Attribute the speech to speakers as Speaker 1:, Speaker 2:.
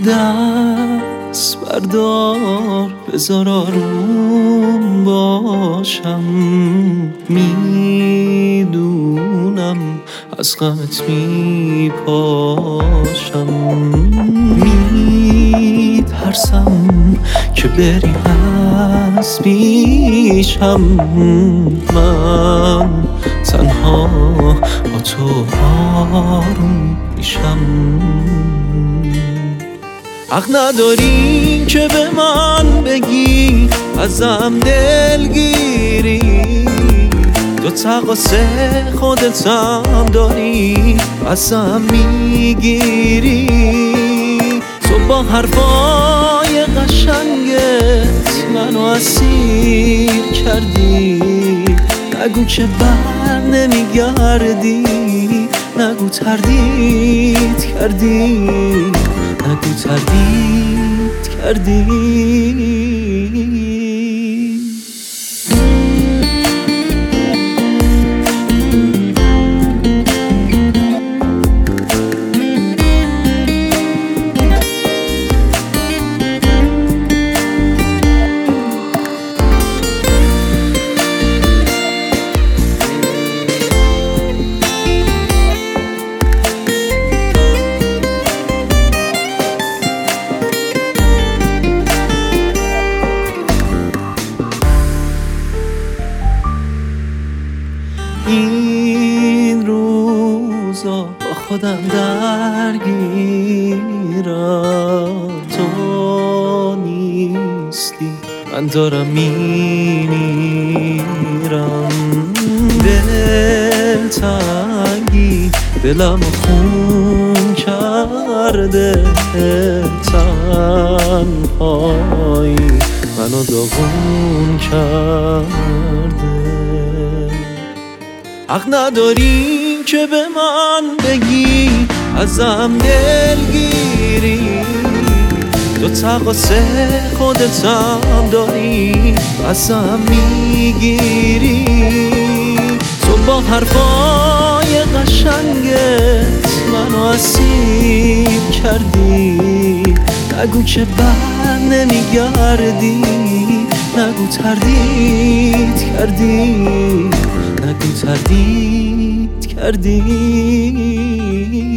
Speaker 1: دست بردار بذار آروم باشم، میدونم از غمت میپاشم، میترسم که بری از پیشم، من تنها با تو آروم میشم. حق نداری که به من بگی ازم دلگیری، تو تقاصه خودتم داری ازم میگیری، تو با حرفای قشنگت منو اسیر کردی، نگو که بر نمیگردی، نگو تردید کردی، نگو تردید کردی. این روزا با خودم درگیرم، تو نیستی من دارم میمیرم، دلتنگی دلم خون کرده، تنهایی منو داغون کرده. حق نداری که به من بگی ازم دلگیری، تو تقاصه خودتم داری ازم میگیری، تو با حرفای قشنگت منو اسیر کردی، نگو که بر نمیگردی، نگو تردید کردی، نگو تردید کردی.